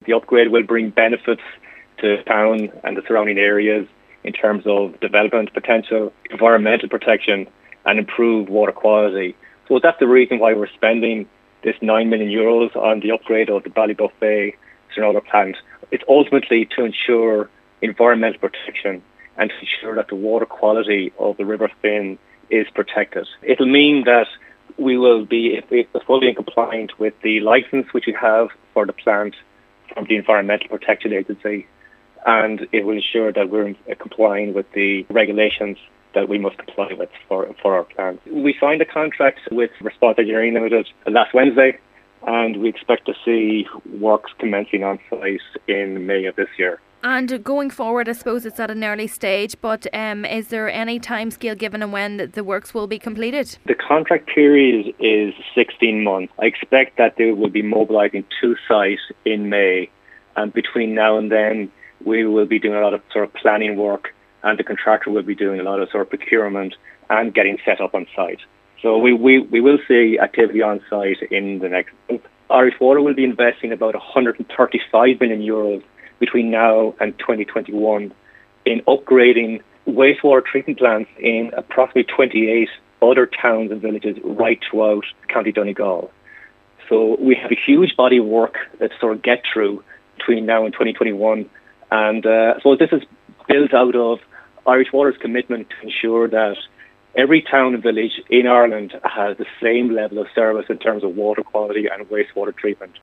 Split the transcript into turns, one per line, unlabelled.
The upgrade will bring benefits to town and the surrounding areas in terms of development potential, environmental protection, and improved water quality. So that's the reason why we're spending this €9 million on the upgrade of the Ballybuffet St. plant. It's ultimately to ensure environmental protection and to ensure that the water quality of the River Finn is protected. It'll mean that we will be fully in compliance with the licence which we have for the plant from the Environmental Protection Agency, and it will ensure that we're complying with the regulations that we must comply with for our plant. We signed a contract with Response Engineering Limited last Wednesday, and we expect to see works commencing on site in May of this year.
And going forward, I suppose it's at an early stage, but is there any timescale given on when the works will be completed?
The contract period is 16 months. I expect that they will be mobilising to site in May, and between now and then we will be doing a lot of sort of planning work, and the contractor will be doing a lot of sort of procurement and getting set up on site. So we will see activity on site in the next month. Irish Water will be investing about €135 million between now and 2021 in upgrading wastewater treatment plants in approximately 28 other towns and villages right throughout County Donegal. So we have a huge body of work to sort of get through between now and 2021. And so this is built out of Irish Water's commitment to ensure that every town and village in Ireland has the same level of service in terms of water quality and wastewater treatment.